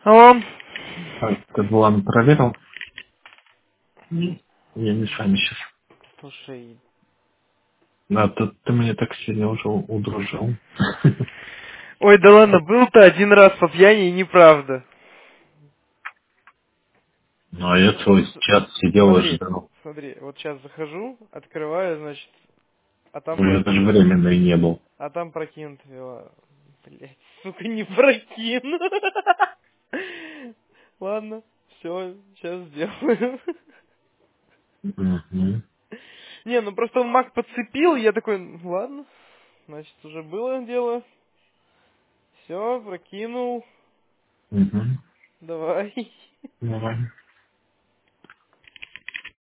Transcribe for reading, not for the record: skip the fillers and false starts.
Алло. Так, ты Булан проверил? Я не с вами сейчас. Слушай, Да, ты меня так сильно уже удружил. ой, да ладно, был-то один раз по пьяни и неправда. Ну, а я Вот целый час сидел и смотри, ждал. смотри, вот сейчас захожу, открываю, значит, а там Я даже прокинут. временно и не был. А там прокинут его. Блять, сука, не прокину. Ладно, все, сейчас сделаю. Мгм. Не, ну просто он маг подцепил, я такой, ладно, значит, уже было дело. Все, прокинул. Мгм. Давай. Давай.